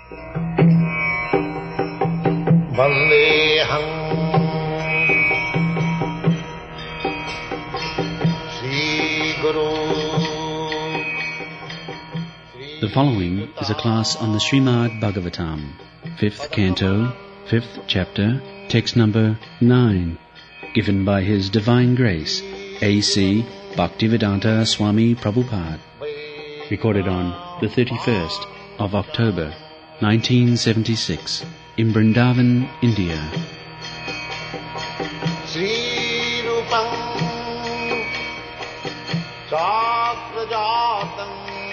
Vandeham Sri Guru. The following is a class on the Srimad Bhagavatam, 5th Canto, 5th Chapter, text number 9, given by His Divine Grace, A.C. Bhaktivedanta Swami Prabhupada, recorded on the 31st of October, 1976, in Vrindavan, India. Sri Rupam Chakrajatam.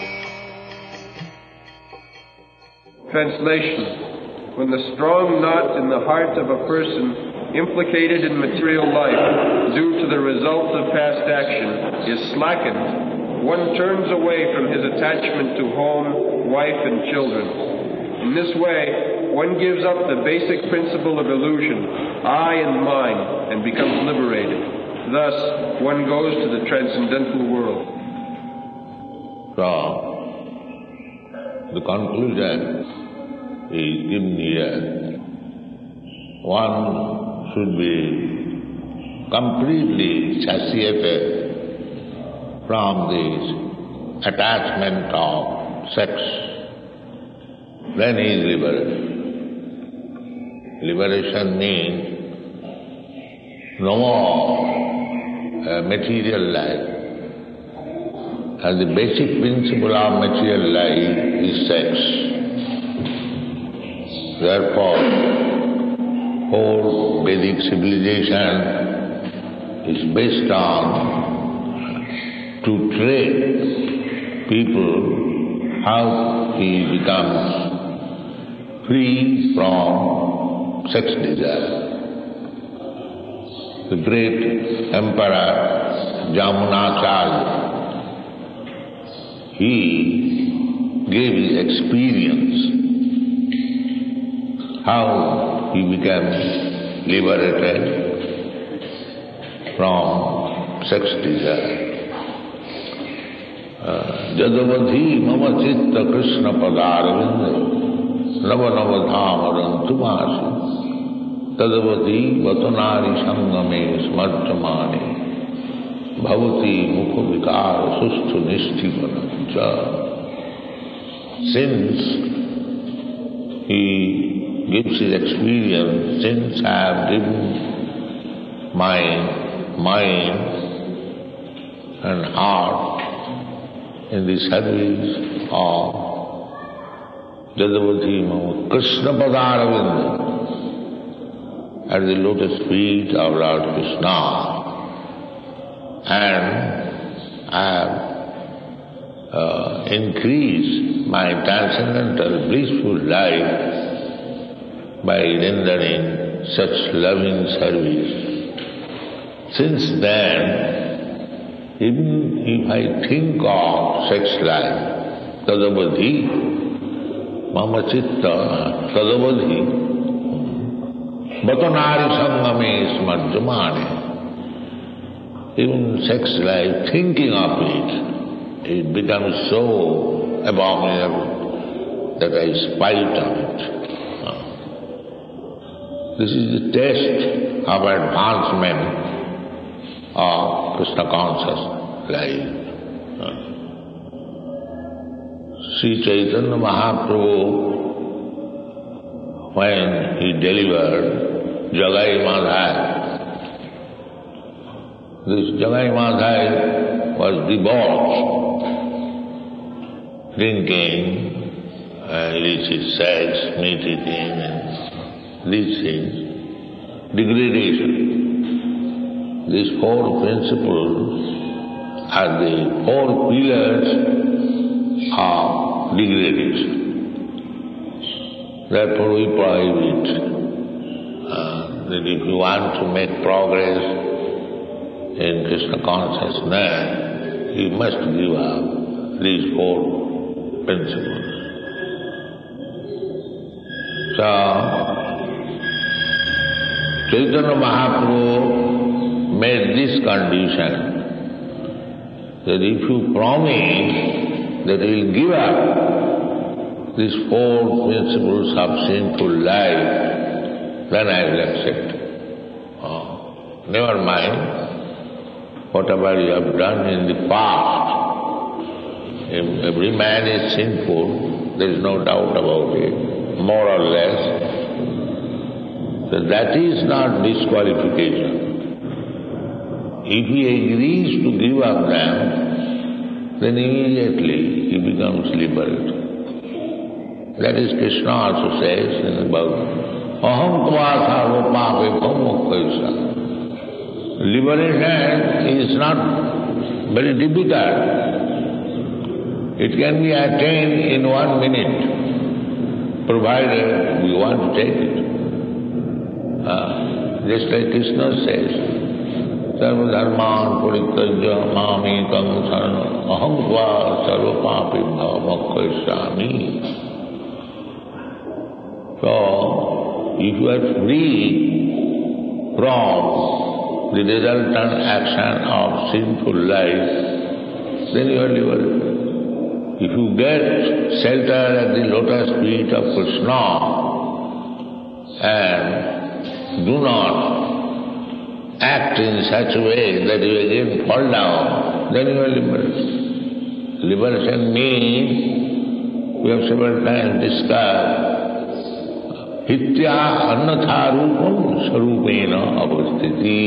Translation. When the strong knot in the heart of a person implicated in material life due to the result of past action is slackened, one turns away from his attachment to home, wife, and children. In this way, one gives up the basic principle of illusion, I and mine, and becomes liberated. Thus, one goes to the transcendental world. So, the conclusion is given here. One should be completely satiated from this attachment of sex. Then he is liberated. Liberation means no more material life. And the basic principle of material life is sex. Therefore, whole Vedic civilization is based on to train people how he becomes free from sex desire. The great emperor Jamunacharya, he gave his experience how he became liberated from sex desire. Jadavadhi mama chitta krishna padarvinda nava nava dhamarantumasi tadavadhi vatanari sangame smartamani bhavati mukha vikara susthu nishtipanamcha. Since he gives his experience, since I have given my mind and heart in the service of Jadavadhi Mama Krishna Padaravinda, at the lotus feet of Lord Krishna, and I have increased my transcendental blissful life by rendering such loving service. Since then, even if I think of sex life, tadavadhi, mama chitta, tadavadhi, vatanari sangame smarjamane. Even sex life, thinking of it becomes so abominable that I spite of it. This is the test of advancement of Krishna conscious life. Sri Chaitanya Mahaprabhu, when he delivered Jagai Madhai, this Jagai Madhai was debauched, drinking, illicit sex, meat eating, and these things, degradation. These four principles are the four pillars of degradation. Therefore we prohibit that if you want to make progress in Krishna consciousness, you must give up these four principles. So, Chaitanya Mahaprabhu made this condition that if you promise that he will give up these four principles of sinful life, then I will accept. Never mind whatever you have done in the past. Every man is sinful, there is no doubt about it, more or less. So that is not disqualification. If he agrees to give up them, then immediately he becomes liberated. That is Krishna also says in the Bhagavad, Aham tva sarva pape bhamokkhaisa. Liberation is not very difficult. It can be attained in 1 minute, provided we want to take it. Just like Krishna says, Sarva dharman parityajya mamekam saranam aham tva sarva papebhyo mokkhaisami. So, if you are free from the resultant action of sinful life, then you are liberated. If you get shelter at the lotus feet of Krishna and do not act in such a way that you again fall down, then you are liberated. Liberation means, we have several times discussed, hitya annatha rupam sarupena avastiti.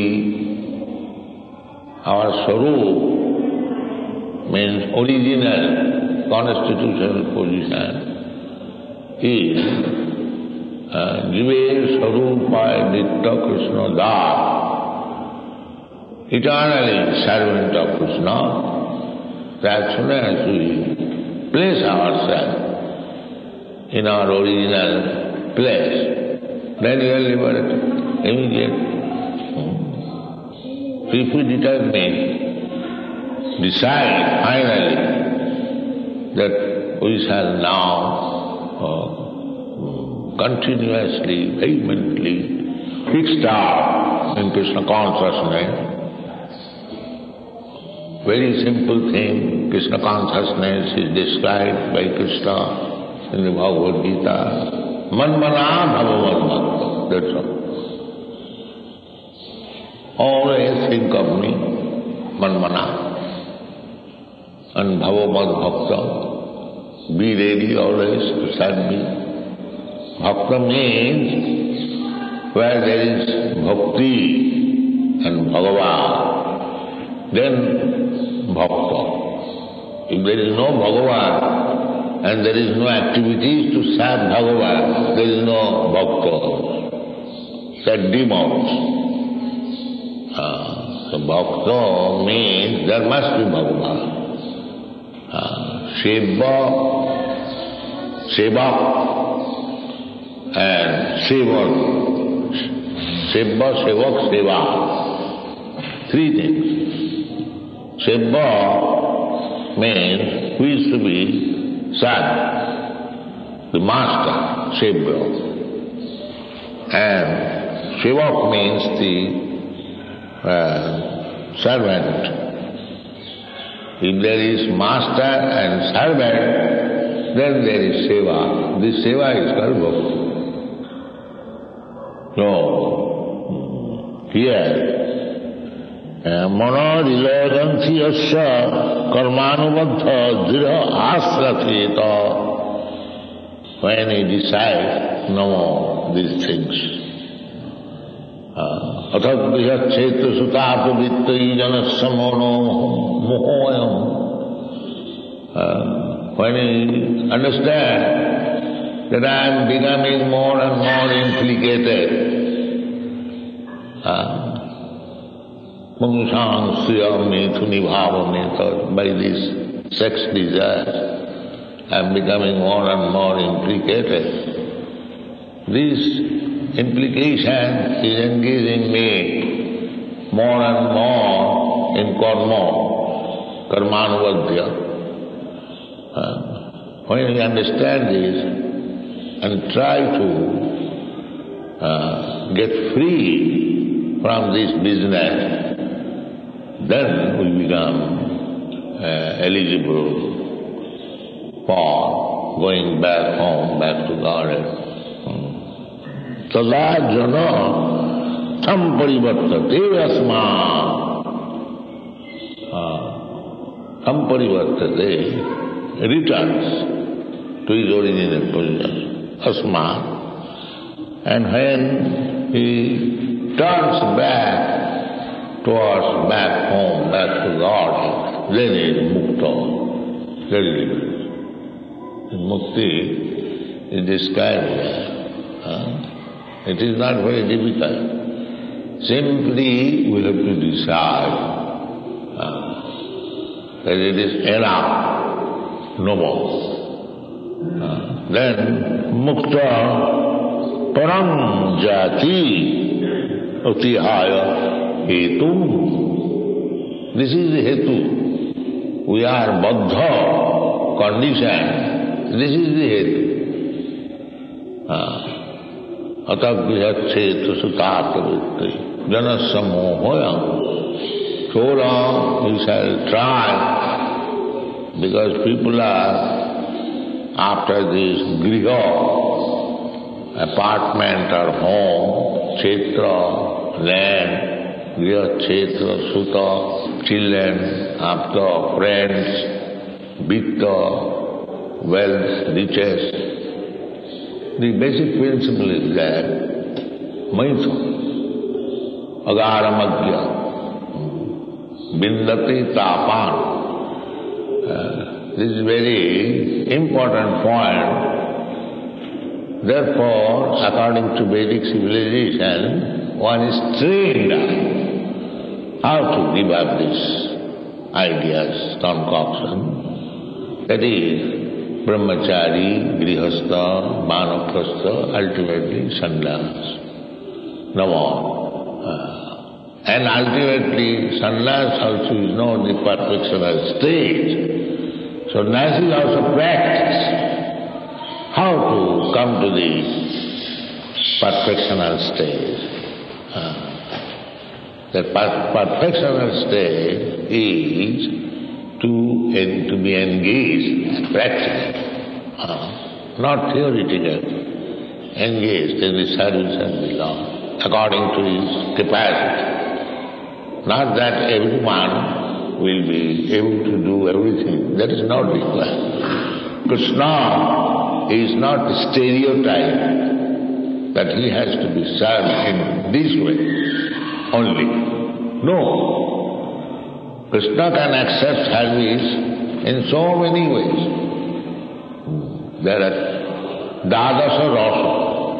Our sarup means original constitutional position is jive sarupaya nitya Krishna das, eternally servant of Krishna. As soon as we place ourselves in our original place, then we are liberated immediately. If we decide finally that we shall now continuously, vehemently fix in Krishna consciousness, very simple thing, Krishna consciousness is described by Krishna in the Bhagavad Gita. Manmana bhava madbhakta, that's all. Always think of me, manmana, and bhava madbhakta. Be ready always to serve me. Bhakta means where there is bhakti and Bhagavan, then bhakta. If there is no Bhagavan and there is no activities to serve Bhagavan, there is no bhakta. They are demons. So bhakta means there must be Bhagavan. Sevak and Sevak. Seva, Sevak, Seva. 3 things. Seva means who is to be served, the master, Seva. And Sevak means the servant. If there is master and servant, then there is seva. This seva is called bhakti. So, here, manodilogansi yasya karmanubadha dhira asrateta. When he decides, no more these things. Atadviha chetra sutato vittai janasya mono mohoyam. When he understands that I am becoming more and more implicated, by this sex desire, I am becoming more and more implicated. This implication is engaging me more and more in karmanuvadhya. When we understand this and try to get free from this business, then we become eligible for going back home, back to Godhead. Tada jana tam parivartate asma. Tam parivartate returns to his original position, asma. And when he turns back towards back home, back to God, then he is mukta, very liberal. Mukti is described here. It is not very difficult. Simply we have to decide that it is enough, no more. Then mukta param jati utihaya hetu. This is the hetu. We are baddha, conditioned. This is the hetu. Atagvihachet sutata vitti janasya mohoyam. So long we shall try, because people are after this griha, apartment or home, kshetra, land, griha, kshetra, suta, children, after friends, vitta, wealth, riches. The basic principle is that maitha, agaramagya, bindati tapan. This is very important point. Therefore, according to Vedic civilization, one is trained how to give up these ideas, concoction. That is, brahmachari, grihastha, vanaprastha, ultimately sannyas. No more. And ultimately, sannyas also is known the perfectional stage. So this is also practice. How to come to the perfectional stage. The perfectional stage is to be engaged practically, not theoretical, engaged in the service of the Lord, according to his capacity. Not that everyone will be able to do everything. That is not required. Krishna is not stereotyped that he has to be served in this way only. No. Krishna can accept service in so many ways. There are Dadasa Rasa,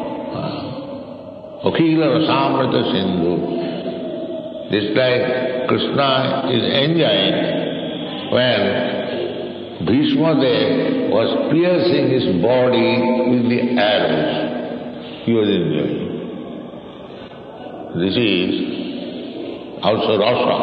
Akhila Rasamrita Sindhu. Just like Krishna is enjoying when Bhishma Dev was piercing his body with the arrows. He was enjoying. This is also Rasa.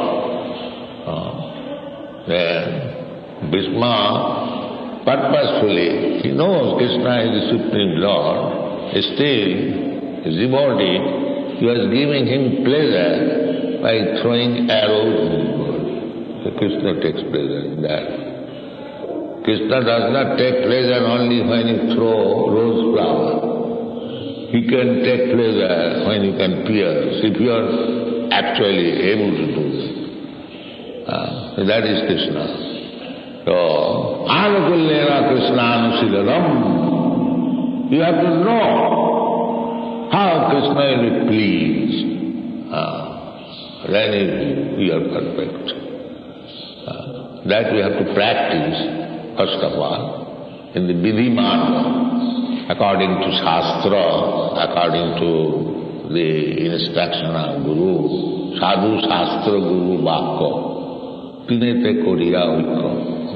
Then Bhishma purposefully, he knows Krishna is the Supreme Lord, still his devotee, he was giving him pleasure by throwing arrows in his body. So Krishna takes pleasure in that. Krishna does not take pleasure only when you throw rose flower. He can take pleasure when you can pierce, if you are actually able to do that. That is Krishna. So, Anukullena Krishnaanusilanam. You have to know how Krishna will be pleased. Then we are perfect. That we have to practice, first of all, in the Vidhi Marga, according to Shastra, according to the instruction of Guru, Sadhu Shastra Guru Vakko, Tinete Koriya Vikko,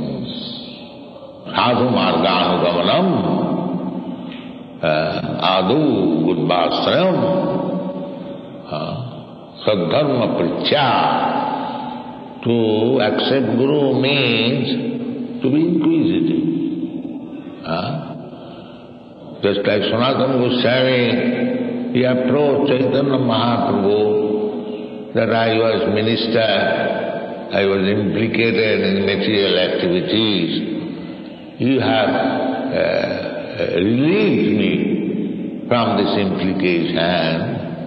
Sadhu Marga Anugamanam, Adu Gudbhasrayam, Sadharma Prichya. To accept Guru means to be inquisitive. Just like Sanatana Goswami, he approached Chaitanya Mahaprabhu that I was minister, I was implicated in material activities, you have relieved me from this implication.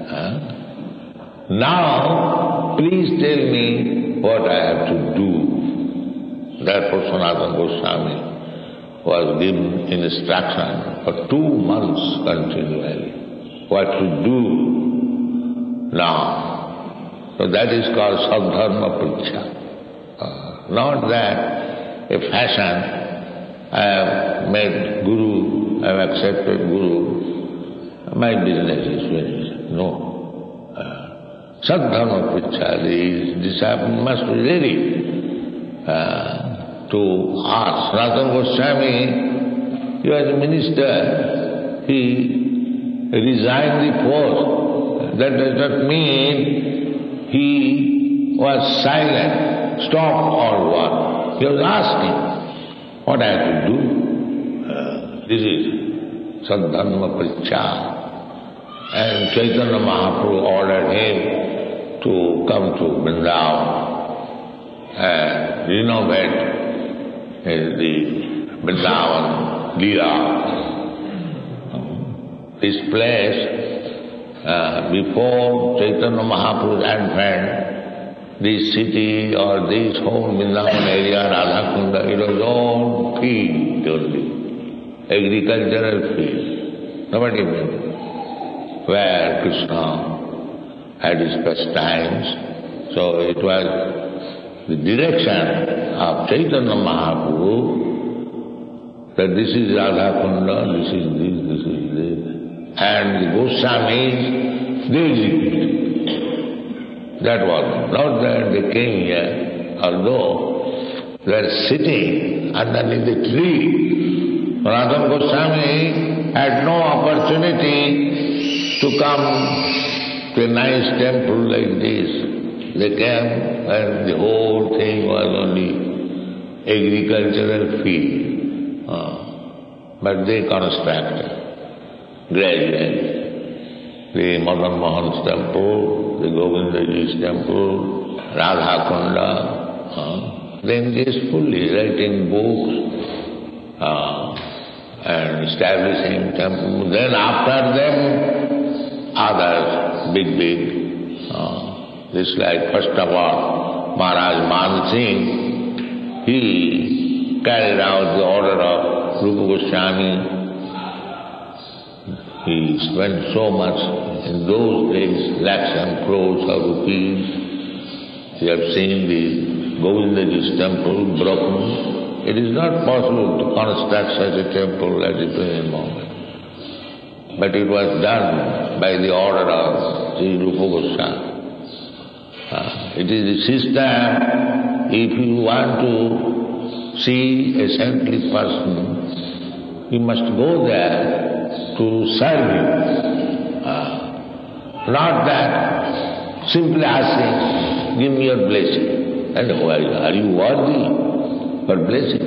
Now, please tell me what I have to do. Therefore, Sanatana Goswami was given instruction for 2 months continually what to do now. So that is called Sadharma Pariksha. Not that a fashion, I have met Guru, I have accepted Guru, my business is finished. No. Sadharma Pariksha, the disciple must be ready to ask. Sanatana Goswami, he was a minister, he resigned the post. That does not mean he was silent, stopped or what. He was asking what I have to do. This is Sadharma Pariksha. And Chaitanya Mahaprabhu ordered him to come to Vrindavan and renovate the Vrindavan Leela. This place, before Chaitanya Mahaprabhu's advent, this city or this whole Vrindavan area, Radhakunda, it was all field only, agricultural field. Nobody knew where Krishna had his pastimes. So it was the direction of Chaitanya Mahaprabhu that this is Radhakunda, this is this, this is this. And the Goswamis, they executed. That was not that they came here, although they were sitting underneath the tree. Sanatana Goswami had no opportunity to come to a nice temple like this. They came and the whole thing was only agricultural field. But they constructed gradually the Madan Mohan's temple, the Govindaji's temple, Radha Kunda. Then fully writing books and establishing temples. Then after them, others, big. This like first of all, Maharaj Man Singh, he carried out the order of Rupa Goswami. He spent so much in those days, lakhs and crores of rupees. You have seen the Govindaji's temple broken. It is not possible to construct such a temple at the present moment. But it was done by the order of Sri Rupa Goswami. It is the system, if you want to see a saintly person, you must go there to serve him. Not that simply asking, give me your blessing. And are you worthy for blessing?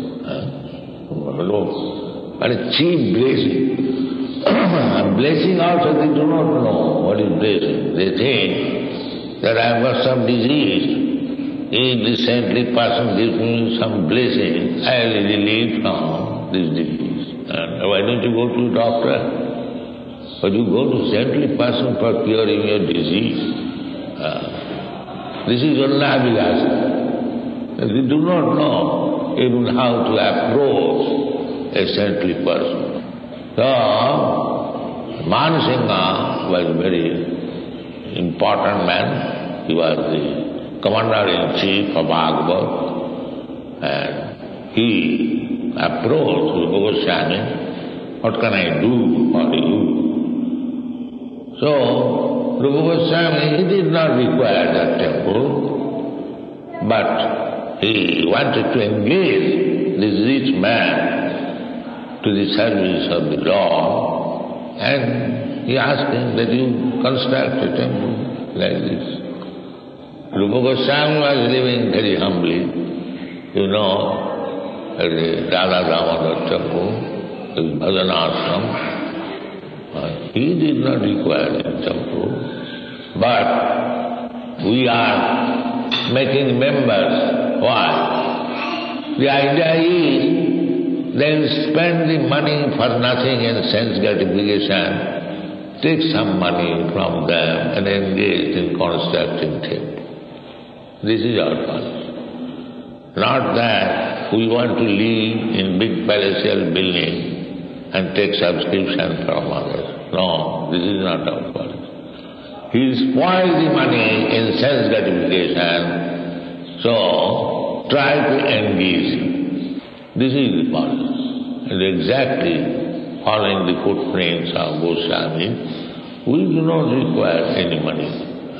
No. But a cheap blessing. Blessing also they do not know what is blessing. They think that I have got some disease. If the saintly person gives me some blessing, I will be relieved from this disease. And why don't you go to a doctor? But you go to saintly person for curing your disease. This is Annavilasa. They do not know even how to approach a saintly person. So, Manasingha was a very important man. He was the commander-in-chief of Bhagavad, and he approached Rupa Goswami, what can I do for you? So, Rupa Goswami, he did not require that temple, but he wanted to engage this rich man to the service of the Lord, and he asked him that you construct a temple like this. Rupa Goswami was living very humbly, you know, at the Radha Damodar temple, the Bhajan ashram. He did not require a temple, but we are making members. Why? The idea is They'll spend the money for nothing in sense gratification, take some money from them and engage in constructing temple. This is our policy. Not that we want to live in big palatial building and take subscription from others. No, this is not our policy. He spoils the money in sense gratification, so try to engage him. This is the policy. And exactly following the footprints of Goswami, we do not require any money.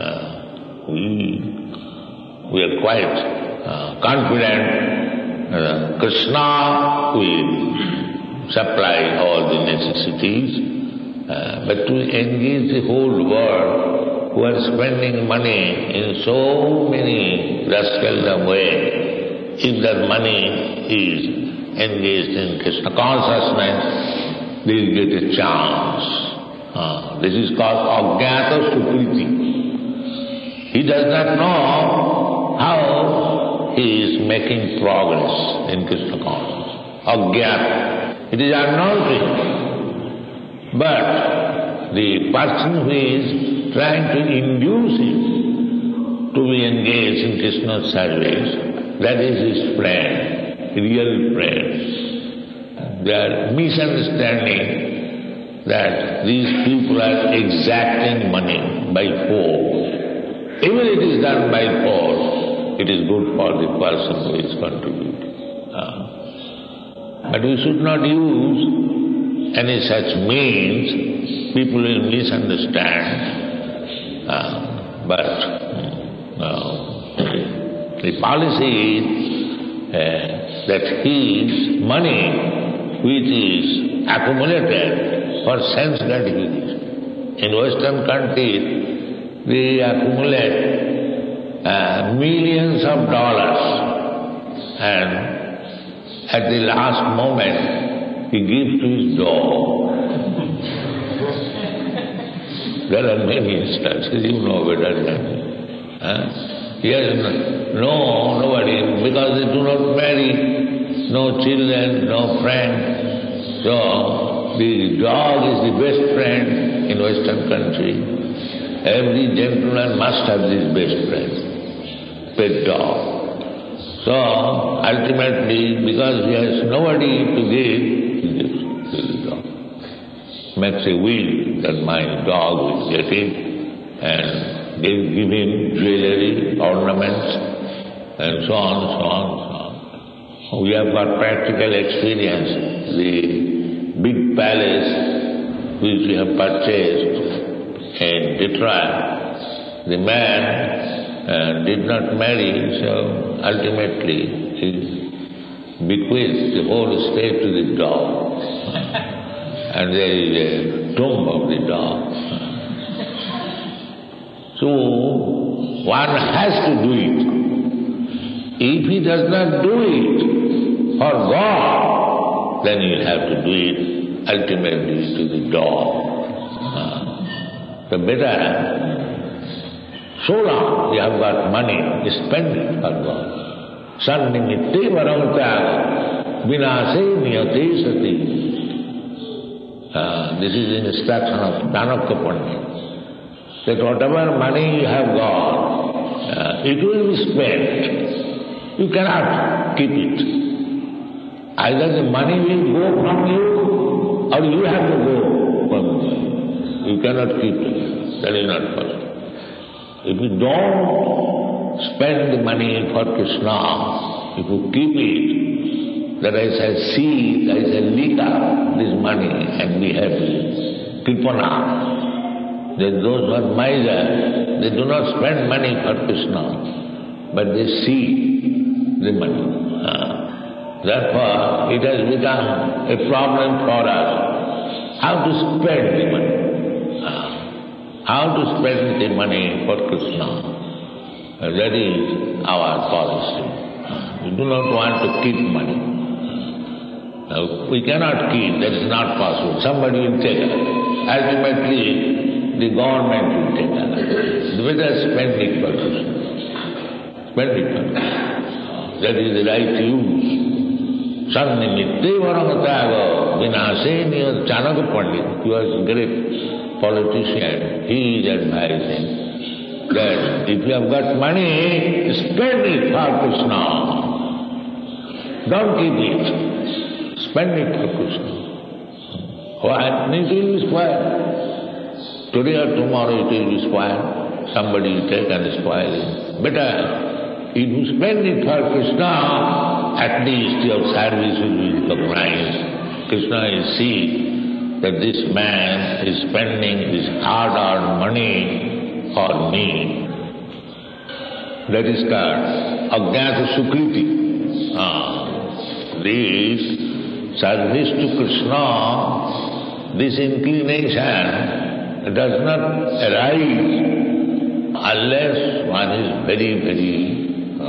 We are quite confident Krishna will supply all the necessities, but to engage the whole world who are spending money in so many rascaldom way, if that money is engaged in Krishna consciousness, they will get a chance. This is called Ajnata Sukriti. He does not know how he is making progress in Krishna consciousness. Ajnata. It is unknown to him. But the person who is trying to induce him to be engaged in Krishna's service, that is his friend, real friend. They are misunderstanding that these people are exacting money by force. Even it is done by force, it is good for the person who is contributing. But we should not use any such means, people will misunderstand. The policy is that his money, which is accumulated for sense gratification. In Western countries, they accumulate millions of dollars, and at the last moment, he gives to his dog. There are many instances, you know better than me. He has nobody, because they do not marry, no children, no friends. So, the dog is the best friend in Western country. Every gentleman must have this best friend, pet dog. So, ultimately, because he has nobody to give, he gives to the dog. Makes a will that my dog will get it, and they give him jewelry, ornaments, and so on, so on, so on. We have got practical experience. The big palace which we have purchased in Detroit, the man did not marry, so ultimately he bequeathed the whole estate to the dog. And there is a tomb of the dog. So, one has to do it. If he does not do it for God, then he will have to do it ultimately to the dog. So better, so long you have got money, spend it for God. Sannimitte varamta vinase niyate sati. This is instruction of Chanakya Pandit, that whatever money you have got, it will be spent. You cannot keep it. Either the money will go from you, or you have to go from you. You cannot keep it. That is not possible. If you don't spend the money for Krishna, if you keep it, that I shall see, I shall lick up this money and be happy. Kripana. Those who are miser, they do not spend money for Krishna, but they see the money. Therefore, it has become a problem for us how to spend the money. How to spend the money for Krishna. That is our policy. We do not want to keep money. We cannot keep, that is not possible. Somebody will take it. Ultimately, the government will take it. Better spend it for Krishna. Spend it for Krishna. That is the right use. Sannimitte Varamataga Vinaseniya Chanaka Pandit, he was a great politician. He is advising that if you have got money, spend it for Krishna. Don't keep it. Spend it for Krishna. Why? It will be spoiled. Today or tomorrow it will be spoiled. Somebody will take and spoil it. Better, if you spend it for Krishna, at least your service will be recognized. Krishna will see that this man is spending his hard-earned money for me. That is called Ajnata Sukriti. This service to Krishna, this inclination does not arise unless one is very, very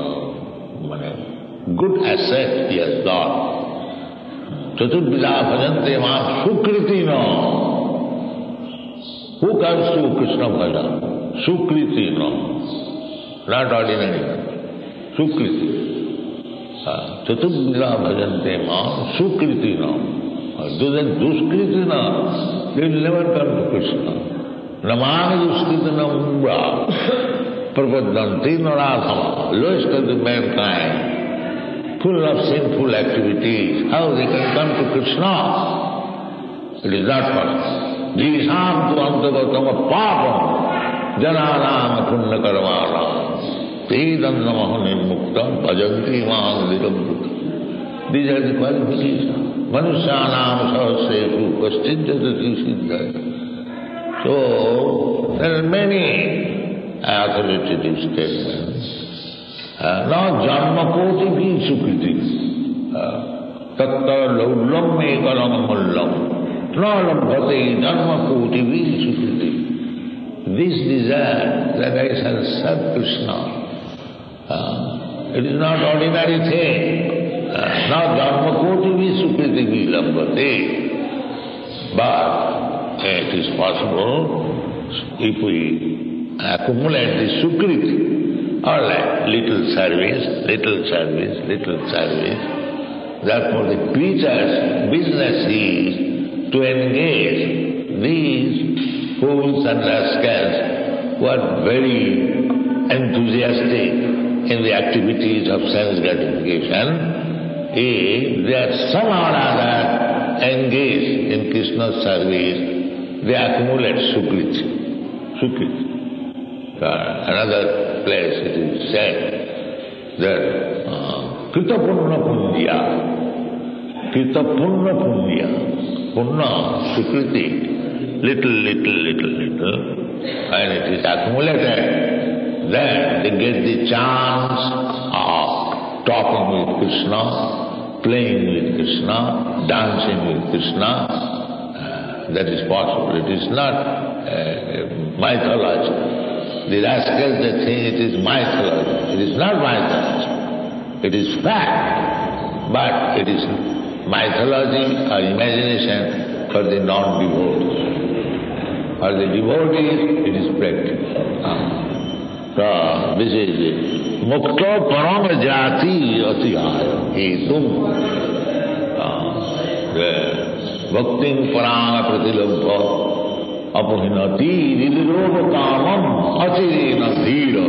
good asset he has got. Chaturvida bhajante mam sukriti no. Who comes to Krishna bhajan? Sukriti no. Not ordinary. Sukriti. Chaturvida bhajante mam sukriti no. Those are duskriti no. They will never come to Krishna. Namani duskriti no umbra. Prapadanti naradhama. Lowest of the mankind. Full of sinful activities, how they can come to Krishna? It is not possible. Jisam tu antagatam papam jananam punna karmana tedan namaha nirmuktam bhajanti mahavidam. These are the qualifications. Manusyanam sahasresu kaschid jatati siddhaya. So, there are many authoritative statements. No janma koti bhi sukriti. Tattara laulam me kalam mullam. No lambhate janma koti bhi sukriti. This desire that I shall serve Krishna, it is not ordinary thing. No janma koti bhi sukriti bhi lambhate. But it is possible if we accumulate the sukriti. All right, little service, little service, little service. Therefore the preacher's business is to engage these fools and rascals who are very enthusiastic in the activities of sense gratification. If they are somehow or other engaged in Krishna's service, they accumulate sukriti. Sukriti. Another place it is said that Krita Punna Punja, Punna, Sukriti, little, and it is accumulated, then they get the chance of talking with Krishna, playing with Krishna, dancing with Krishna. That is possible. It is not mythology. The rascals, they think it is mythology. It is not mythology. It is fact. But it is mythology or imagination for the non-devotees. For the devotees, it is practical. So, this is it. Mukta param jati atihaya hetum. Bhaktin parang pratilabha. Apahinati nidroga kamam achirena dhira.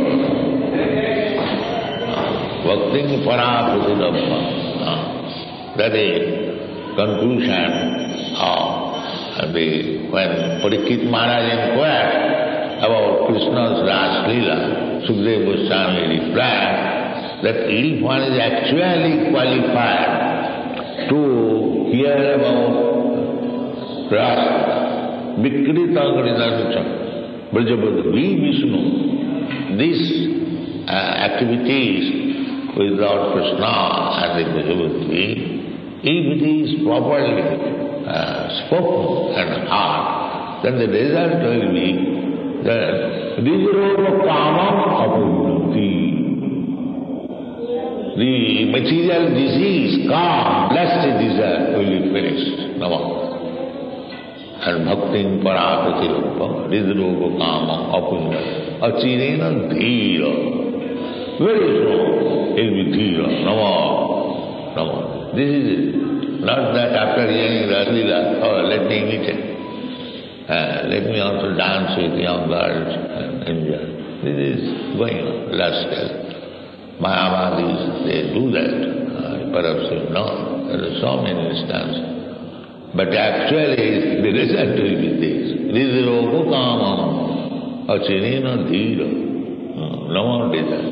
Bhaktin paraprasidabha. That is conclusion of when Parikshit Maharaj inquired about Krishna's Ras Leela, Sukadeva Goswami replied that if one is actually qualified to hear about Ras Vikrita Gridhancha, Brajabadri Vishnu, these activities with Lord Krishna and the Brajabadri, if it is properly spoken and heard, then the result will be that Rijurova Kamam Apunnati. The material disease, calm, blessed desire will be finished. Namah. And bhaktin parapratilapa, ridroga kama apunya, achirena dhira. Very strong, it will be dhira. Namah. Namah. This is it. Not that after hearing Raslila, oh, let me imitate. Let me also dance with young girls and enjoy. This is going on, lustful. Mayavadis, they do that. Perhaps you know, there are so many instances. But actually, the result will be this. Ridroku kamam, achinina dhira. No more desire.